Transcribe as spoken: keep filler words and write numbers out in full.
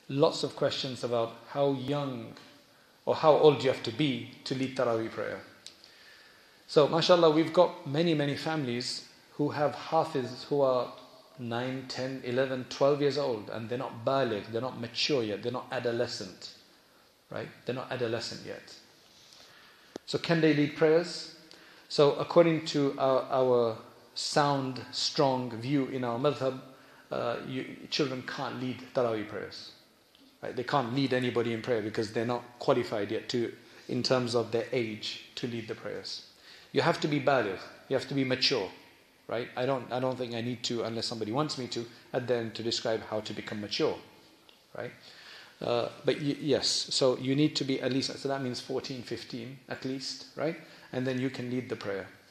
lots of questions about how young or how old you have to be to lead Taraweeh prayer. So, mashallah, we've got many, many families who have hafiz who are nine, ten, eleven, twelve years old, and they're not baligh, they're not mature yet, they're not adolescent, right? They're not adolescent yet. So can they lead prayers? So according to our, our sound, strong view in our madhab, uh, you, children can't lead Taraweeh prayers. Right? They can't lead anybody in prayer because they're not qualified yet to, in terms of their age, to lead the prayers. You have to be baligh, you have to be mature. Right? I don't I don't think I need to, unless somebody wants me to, at the end to describe how to become mature. Right? Uh, but y- yes, so you need to be at least, so that means fourteen, fifteen at least, right? And then you can lead the prayer.